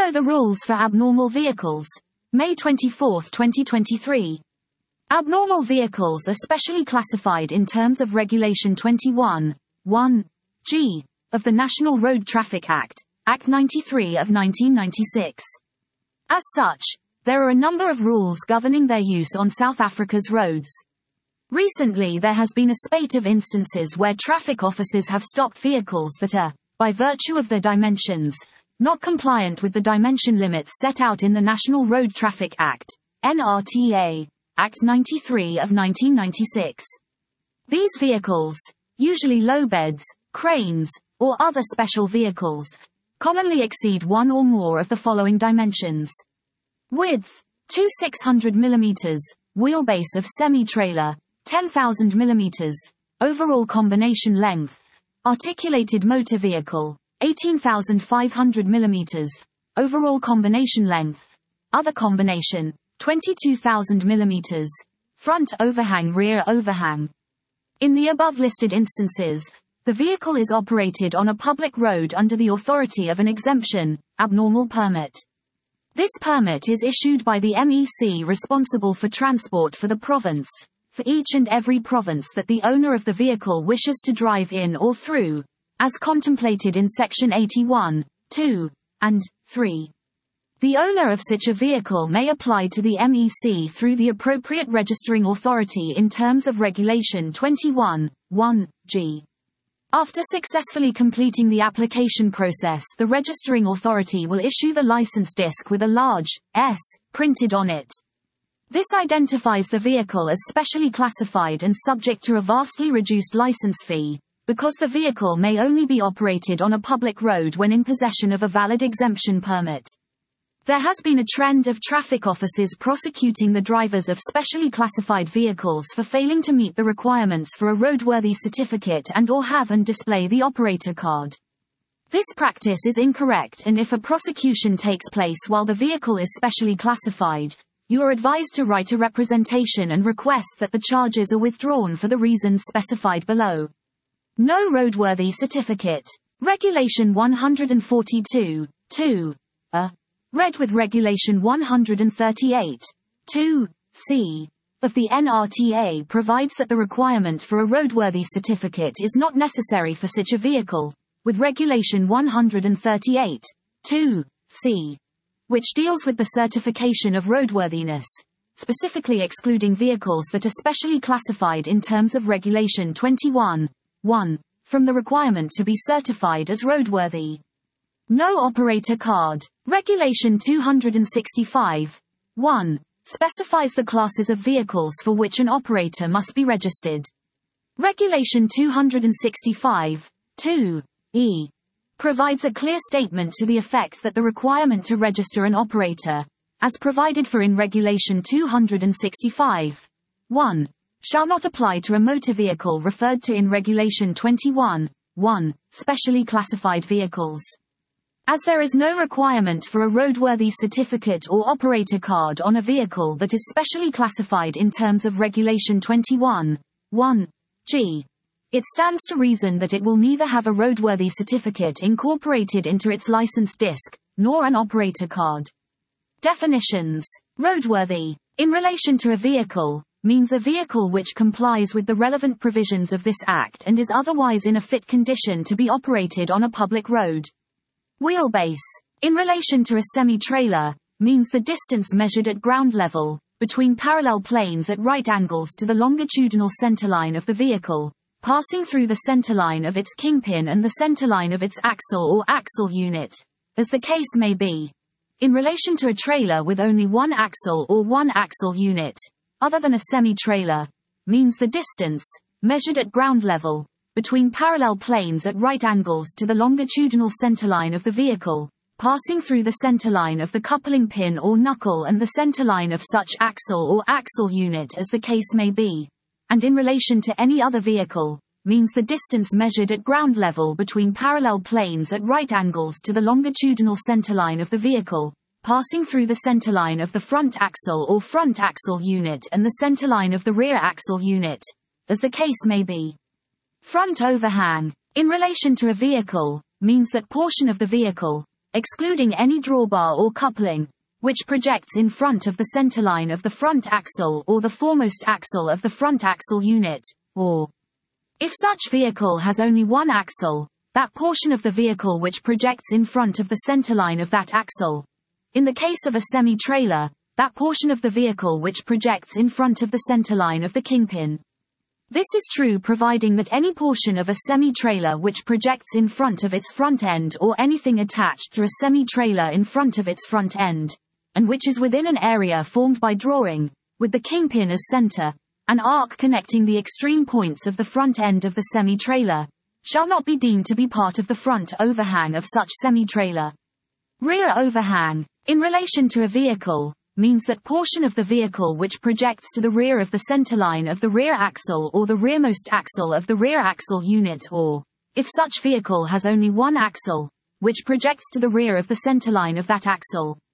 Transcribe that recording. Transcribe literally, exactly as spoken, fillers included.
Follow the rules for abnormal vehicles. May twenty-fourth, twenty twenty-three. Abnormal vehicles are specially classified in terms of Regulation twenty-one, one G, of the National Road Traffic Act, Act ninety-three of nineteen ninety-six. As such, there are a number of rules governing their use on South Africa's roads. Recently there has been a spate of instances where traffic officers have stopped vehicles that are, by virtue of their dimensions, not compliant with the dimension limits set out in the National Road Traffic Act, N R T A, Act ninety-three of nineteen ninety-six. These vehicles, usually low beds, cranes, or other special vehicles, commonly exceed one or more of the following dimensions. Width, two thousand six hundred millimeters, wheelbase of semi-trailer, ten thousand millimeters, overall combination length, articulated motor vehicle, eighteen thousand five hundred millimeters, overall combination length, other combination, twenty-two thousand millimeters, front overhang rear overhang. In the above listed instances, the vehicle is operated on a public road under the authority of an exemption, abnormal permit. This permit is issued by the M E C responsible for transport for the province, for each and every province that the owner of the vehicle wishes to drive in or through, as contemplated in Section eighty-one, two, and three. The owner of such a vehicle may apply to the M E C through the appropriate registering authority in terms of Regulation twenty-one, one G. After successfully completing the application process, the registering authority will issue the license disc with a large S printed on it. This identifies the vehicle as specially classified and subject to a vastly reduced license fee, because the vehicle may only be operated on a public road when in possession of a valid exemption permit. There has been a trend of traffic officers prosecuting the drivers of specially classified vehicles for failing to meet the requirements for a roadworthy certificate and or have and display the operator card. This practice is incorrect, and if a prosecution takes place while the vehicle is specially classified, you are advised to write a representation and request that the charges are withdrawn for the reasons specified below. No roadworthy certificate. Regulation one forty-two, two. A. Read with Regulation one thirty-eight, two C, of the N R T A provides that the requirement for a roadworthy certificate is not necessary for such a vehicle, with Regulation one thirty-eight, two C, which deals with the certification of roadworthiness, specifically excluding vehicles that are specially classified in terms of Regulation twenty-one, one, from the requirement to be certified as roadworthy. No operator card. Regulation two sixty-five, one, specifies the classes of vehicles for which an operator must be registered. Regulation two sixty-five, two, E, provides a clear statement to the effect that the requirement to register an operator, as provided for in Regulation two sixty-five, one, shall not apply to a motor vehicle referred to in Regulation twenty-one, one, specially classified vehicles. As there is no requirement for a roadworthy certificate or operator card on a vehicle that is specially classified in terms of Regulation twenty-one, one G, it stands to reason that it will neither have a roadworthy certificate incorporated into its license disc, nor an operator card. Definitions. Roadworthy, in relation to a vehicle, means a vehicle which complies with the relevant provisions of this Act and is otherwise in a fit condition to be operated on a public road. Wheelbase, in relation to a semi-trailer, means the distance measured at ground level, between parallel planes at right angles to the longitudinal centerline of the vehicle, passing through the centerline of its kingpin and the centerline of its axle or axle unit, as the case may be. In relation to a trailer with only one axle or one axle unit, other than a semi-trailer, means the distance, measured at ground level, between parallel planes at right angles to the longitudinal centerline of the vehicle, passing through the centerline of the coupling pin or knuckle and the centerline of such axle or axle unit as the case may be, and in relation to any other vehicle, means the distance measured at ground level between parallel planes at right angles to the longitudinal centerline of the vehicle, passing through the centerline of the front axle or front axle unit and the centerline of the rear axle unit, as the case may be. Front overhang, in relation to a vehicle, means that portion of the vehicle, excluding any drawbar or coupling, which projects in front of the centerline of the front axle or the foremost axle of the front axle unit, or, if such vehicle has only one axle, that portion of the vehicle which projects in front of the centerline of that axle. In the case of a semi-trailer, that portion of the vehicle which projects in front of the centerline of the kingpin. This is true providing that any portion of a semi-trailer which projects in front of its front end or anything attached to a semi-trailer in front of its front end, and which is within an area formed by drawing, with the kingpin as center, an arc connecting the extreme points of the front end of the semi-trailer, shall not be deemed to be part of the front overhang of such semi-trailer. Rear overhang, in relation to a vehicle, means that portion of the vehicle which projects to the rear of the centerline of the rear axle or the rearmost axle of the rear axle unit or, if such vehicle has only one axle, which projects to the rear of the centerline of that axle.